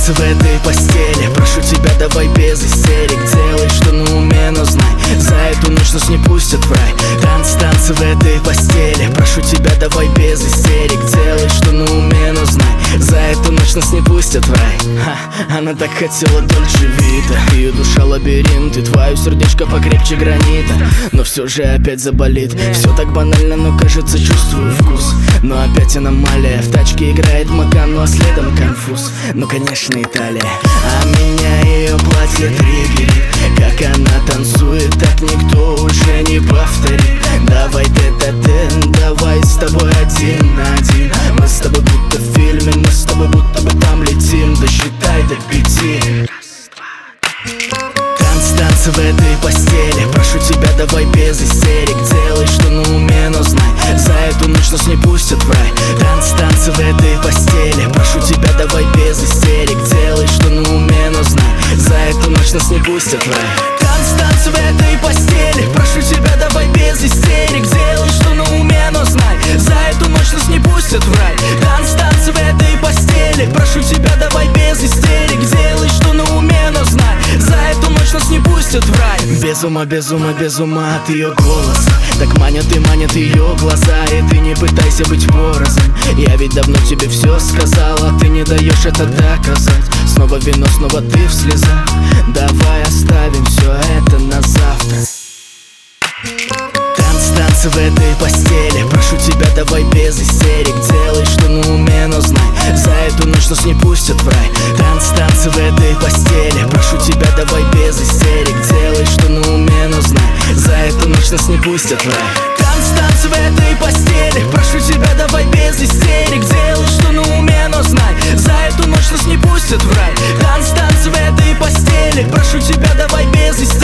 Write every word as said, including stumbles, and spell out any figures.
танцы в этой постели. Прошу тебя, давай без истерик. Делай, что на уме, но знай, за эту ночь нас не пустят в рай. Танцы, танцы в этой постели. Прошу тебя, давай без истерик. Делай, что на уме, но знай, за эту ночь нас не пустят в рай. Ха, она так хотела Дольче Вита, ее душа лабиринт, и твое сердечко покрепче гранита. Но все же опять заболит. Все так банально, но кажется чувствую вкус. Но опять аномалия. В тачке играет Макан, ну а следом конфуз. Ну конечно Италия. А меня ее платье триггерит. Как она танцует, так никто уже не повторит. Давай тет-а-тет, давай с тобой один на один. Мы с тобой будто в фильме, мы с тобой будто бы там летим. Досчитай до пяти. Танцы, танцы в этой постели. Прошу тебя, давай без истерик. Делай, что на уме, но знай, за эту ночь нас не пустят в рай. Танцы, танцы в этой постели. Прошу тебя, давай без истерик. Делай, что на уме, но знай, за эту ночь нас не пустят в рай. Танцы, танцы в этой постели. Прошу тебя, давай без истерик. Делай, что на уме, но знай, за эту ночь нас не пустят в рай. Танцы, танцы в этой постели. Прошу тебя, давай без истерик. Делай, что на уме, но знай, за эту ночь нас не пустят в рай. Без ума, без ума, без ума от ее голоса. Так манят и манят ее глаза. И ты не пытайся быть порознь. Я ведь давно тебе все сказал, а ты не даешь это доказать. Снова вино, снова ты в слезах. Давай оставим все это на завтра. Танцы, танцы в этой постели. Прошу тебя, давай без истерик. Делай, что на уме, но знай, за эту ночь нас не пустят в рай. Танцы, танцы в этой постели. Прошу тебя, давай без истерик. Делай, что на уме, но знай, за эту ночь нас не пустят в рай. Танцы, танцы в этой постели. Прошу тебя, давай без истерик. Делай, что на уме, но знай, за эту ночь нас не пустят в рай. Танцы, танцы в этой постели. Прошу тебя, давай без истерик.